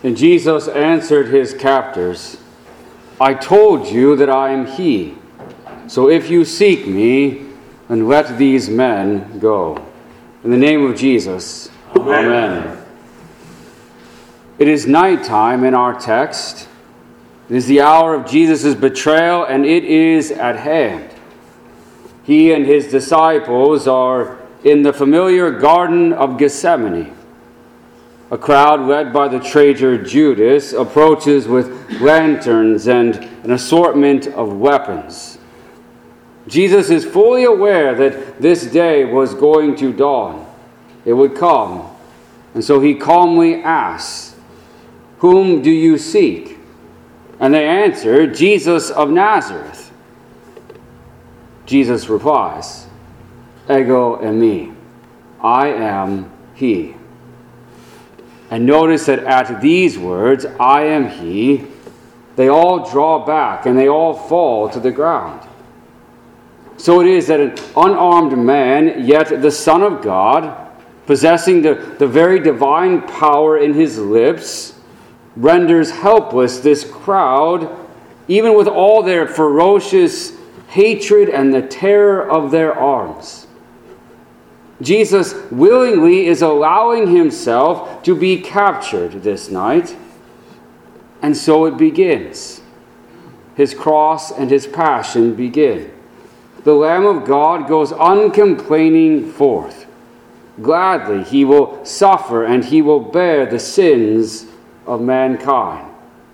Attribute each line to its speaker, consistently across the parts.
Speaker 1: And Jesus answered his captors, I told you that I am he. So if you seek me, then let these men go. In the name of Jesus, Amen. It is nighttime in our text. It is the hour of Jesus' betrayal, and it is at hand. He and his disciples are in the familiar Garden of Gethsemane. A crowd led by the traitor Judas approaches with lanterns and an assortment of weapons. Jesus is fully aware that this day was going to dawn. It would come. And so he calmly asks, Whom do you seek? And they answer, Jesus of Nazareth. Jesus replies, Ego eimi. I am he. And notice that at these words, I am he, they all draw back and they all fall to the ground. So it is that an unarmed man, yet the Son of God, possessing the very divine power in his lips, renders helpless this crowd, even with all their ferocious hatred and the terror of their arms. Jesus willingly is allowing himself to be captured this night. And so it begins. His cross and his passion begin. The Lamb of God goes uncomplaining forth. Gladly he will suffer and he will bear the sins of mankind.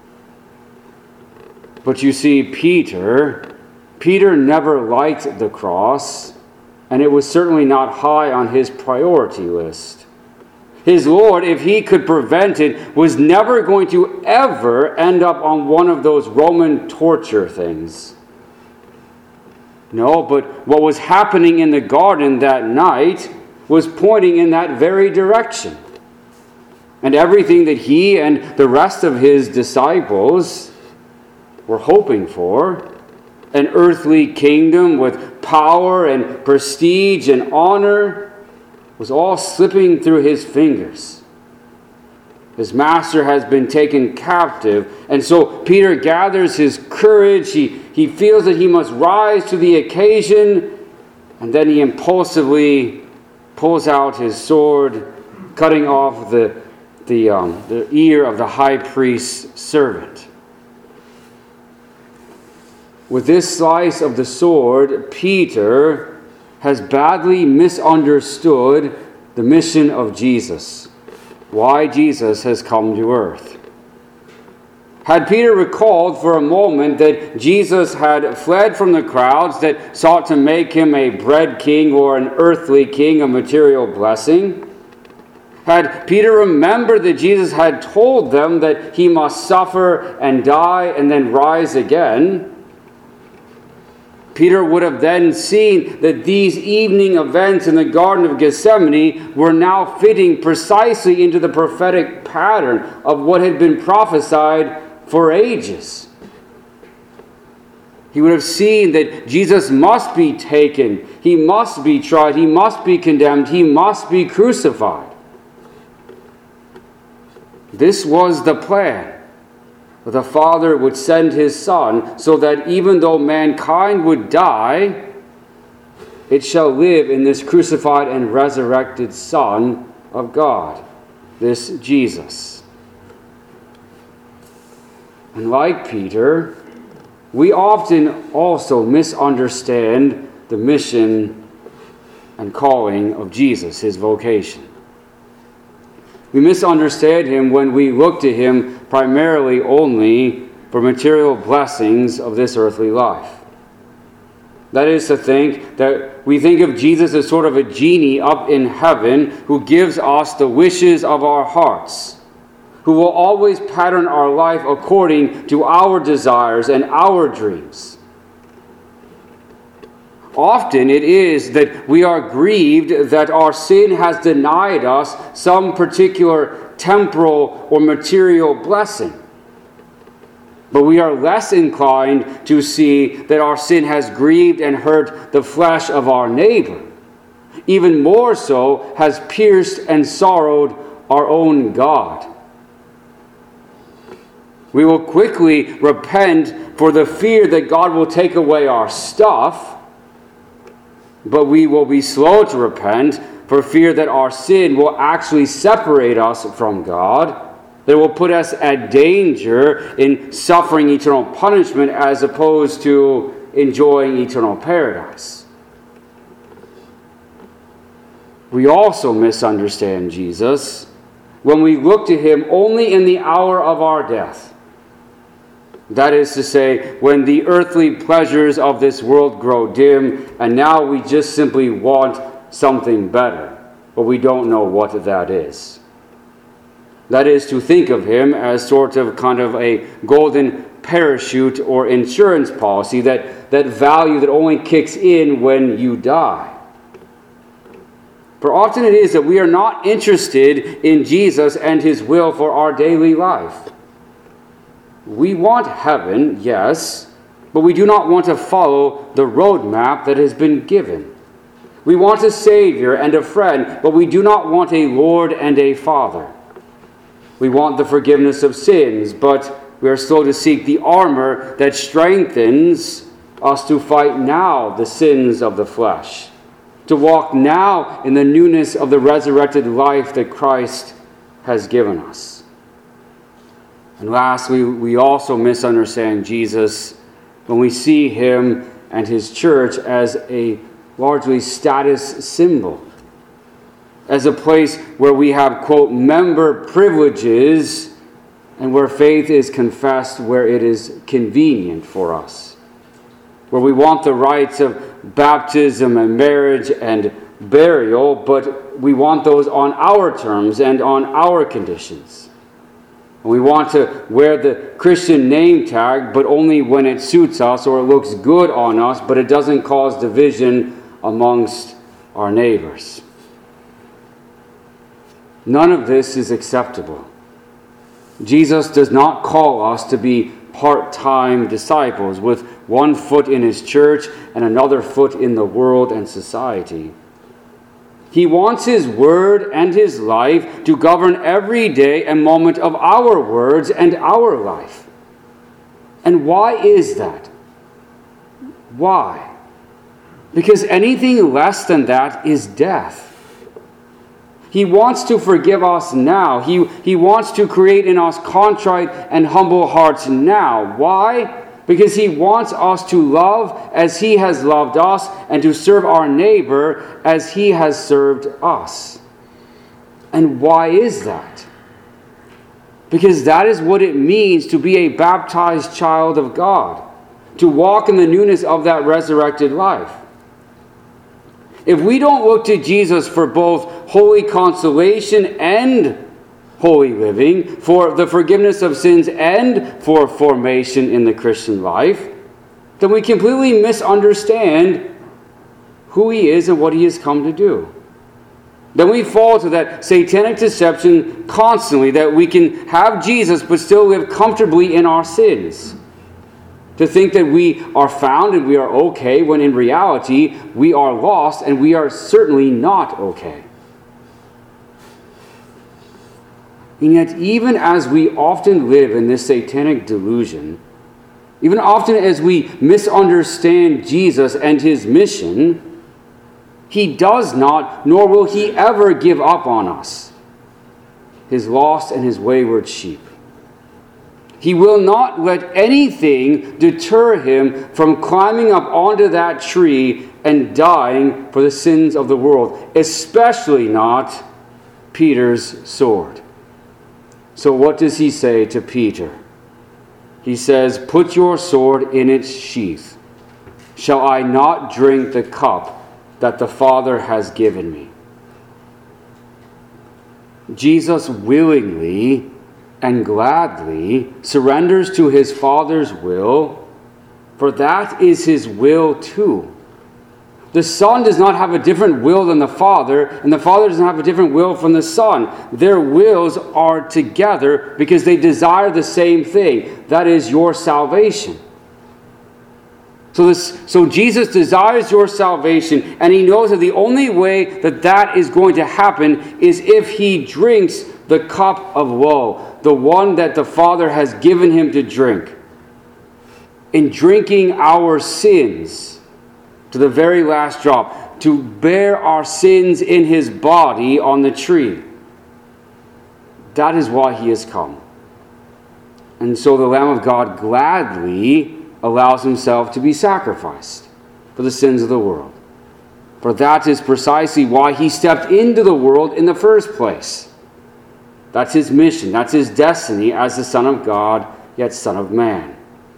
Speaker 1: But you see, Peter never liked the cross, and it was certainly not high on his priority list. His Lord, if he could prevent it, was never going to ever end up on one of those Roman torture things. No, but what was happening in the garden that night was pointing in that very direction. And everything that he and the rest of his disciples were hoping for, an earthly kingdom with power and prestige and honor, was all slipping through his fingers. His master has been taken captive, and so Peter gathers his courage. He feels that he must rise to the occasion, and then he impulsively pulls out his sword, cutting off the ear of the high priest's servant. With this slice of the sword, Peter has badly misunderstood the mission of Jesus, why Jesus has come to earth. Had Peter recalled for a moment that Jesus had fled from the crowds that sought to make him a bread king or an earthly king of material blessing, had Peter remembered that Jesus had told them that he must suffer and die and then rise again, Peter would have then seen that these evening events in the Garden of Gethsemane were now fitting precisely into the prophetic pattern of what had been prophesied for ages. He would have seen that Jesus must be taken, he must be tried, he must be condemned, he must be crucified. This was the plan. The Father would send his Son so that even though mankind would die, it shall live in this crucified and resurrected Son of God, this Jesus. And like Peter, we often also misunderstand the mission and calling of Jesus, his vocation. We misunderstand him when we look to him primarily only for material blessings of this earthly life. That is to think that we think of Jesus as sort of a genie up in heaven who gives us the wishes of our hearts, who will always pattern our life according to our desires and our dreams. Often it is that we are grieved that our sin has denied us some particular temporal or material blessing. But we are less inclined to see that our sin has grieved and hurt the flesh of our neighbor. Even more so has pierced and sorrowed our own God. We will quickly repent for the fear that God will take away our stuff, but we will be slow to repent for fear that our sin will actually separate us from God, that it will put us at danger in suffering eternal punishment as opposed to enjoying eternal paradise. We also misunderstand Jesus when we look to him only in the hour of our death. That is to say, when the earthly pleasures of this world grow dim, and now we just simply want something better, but we don't know what that is. That is to think of him as sort of kind of a golden parachute or insurance policy, that value that only kicks in when you die. For often it is that we are not interested in Jesus and his will for our daily life. We want heaven, yes, but we do not want to follow the roadmap that has been given. We want a Savior and a friend, but we do not want a Lord and a Father. We want the forgiveness of sins, but we are slow to seek the armor that strengthens us to fight now the sins of the flesh, to walk now in the newness of the resurrected life that Christ has given us. And lastly, we also misunderstand Jesus when we see him and his church as a largely status symbol, as a place where we have, quote, member privileges and where faith is confessed where it is convenient for us, where we want the rites of baptism and marriage and burial, but we want those on our terms and on our conditions. And we want to wear the Christian name tag, but only when it suits us or it looks good on us, but it doesn't cause division amongst our neighbors. None of this is acceptable. Jesus does not call us to be part-time disciples with one foot in his church and another foot in the world and society. He wants his word and his life to govern every day and moment of our words and our life. And why is that? Why? Because anything less than that is death. He wants to forgive us now. He wants to create in us contrite and humble hearts now. Why? Because he wants us to love as he has loved us and to serve our neighbor as he has served us. And why is that? Because that is what it means to be a baptized child of God, to walk in the newness of that resurrected life. If we don't look to Jesus for both holy consolation and holy living, for the forgiveness of sins and for formation in the Christian life, then we completely misunderstand who he is and what he has come to do. Then we fall to that satanic deception constantly that we can have Jesus but still live comfortably in our sins. To think that we are found and we are okay, when in reality we are lost and we are certainly not okay. And yet, even as we often live in this satanic delusion, even often as we misunderstand Jesus and his mission, he does not, nor will he ever give up on us, his lost and his wayward sheep. He will not let anything deter him from climbing up onto that tree and dying for the sins of the world, especially not Peter's sword. So what does he say to Peter? He says, "Put your sword in its sheath. Shall I not drink the cup that the Father has given me?" Jesus willingly and gladly surrenders to his Father's will, for that is his will too. The Son does not have a different will than the Father, and the Father doesn't have a different will from the Son. Their wills are together because they desire the same thing. That is your salvation. So Jesus desires your salvation, and he knows that the only way that is going to happen is if he drinks the cup of woe, the one that the Father has given him to drink. In drinking our sins to the very last drop, to bear our sins in his body on the tree. That is why he has come. And so the Lamb of God gladly allows himself to be sacrificed for the sins of the world. For that is precisely why he stepped into the world in the first place. That's his mission. That's his destiny as the Son of God, yet Son of Man.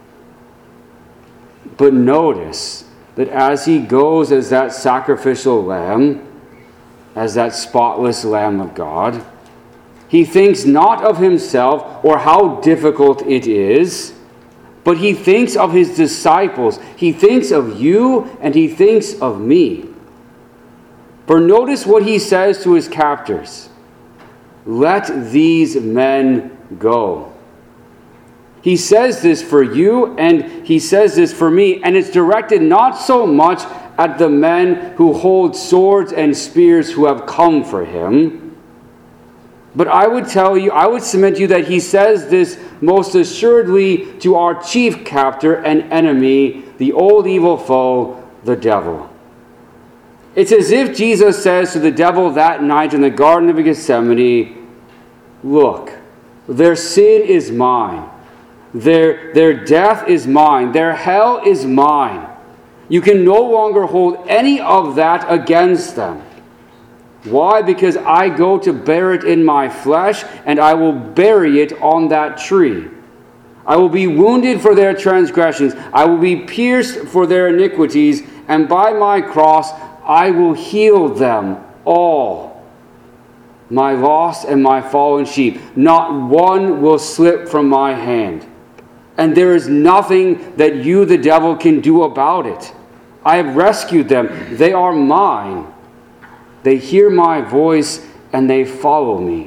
Speaker 1: But notice that as he goes as that sacrificial lamb, as that spotless Lamb of God, he thinks not of himself or how difficult it is, but he thinks of his disciples. He thinks of you and he thinks of me. For notice what he says to his captors. Let these men go. He says this for you and he says this for me, and it's directed not so much at the men who hold swords and spears who have come for him, but I would submit to you that he says this most assuredly to our chief captor and enemy, the old evil foe, the devil. It's as if Jesus says to the devil that night in the Garden of Gethsemane, look, their sin is mine. Their death is mine. Their hell is mine. You can no longer hold any of that against them. Why? Because I go to bear it in my flesh, and I will bury it on that tree. I will be wounded for their transgressions. I will be pierced for their iniquities, and by my cross I will heal them all. My lost and my fallen sheep. Not one will slip from my hand. And there is nothing that you, the devil, can do about it. I have rescued them. They are mine. They hear my voice and they follow me.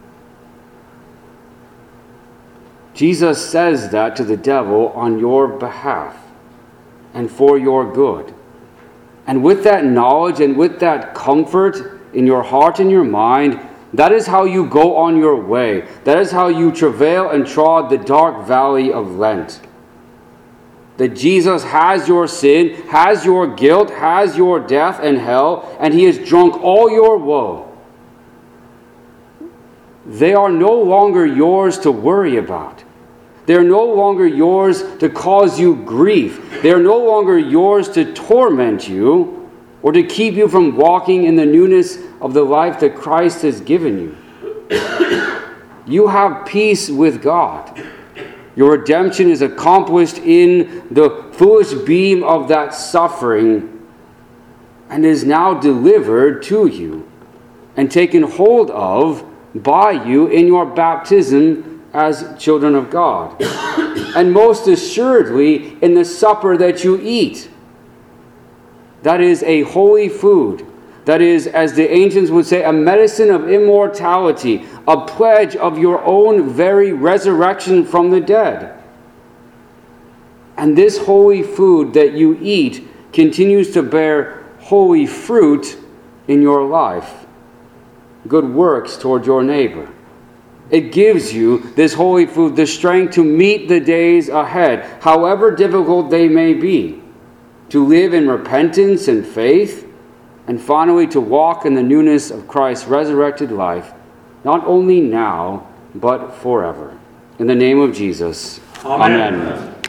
Speaker 1: Jesus says that to the devil on your behalf and for your good. And with that knowledge and with that comfort in your heart and your mind, that is how you go on your way. That is how you travail and trod the dark valley of Lent. That Jesus has your sin, has your guilt, has your death and hell, and he has drunk all your woe. They are no longer yours to worry about. They are no longer yours to cause you grief. They are no longer yours to torment you or to keep you from walking in the newness of the life that Christ has given you. You have peace with God. Your redemption is accomplished in the foolish beam of that suffering and is now delivered to you and taken hold of by you in your baptism as children of God. And most assuredly in the supper that you eat. That is a holy food. That is, as the ancients would say, a medicine of immortality, a pledge of your own very resurrection from the dead. And this holy food that you eat continues to bear holy fruit in your life, good works toward your neighbor. It gives you, this holy food, the strength to meet the days ahead, however difficult they may be, to live in repentance and faith, and finally to walk in the newness of Christ's resurrected life, not only now, but forever. In the name of Jesus, Amen.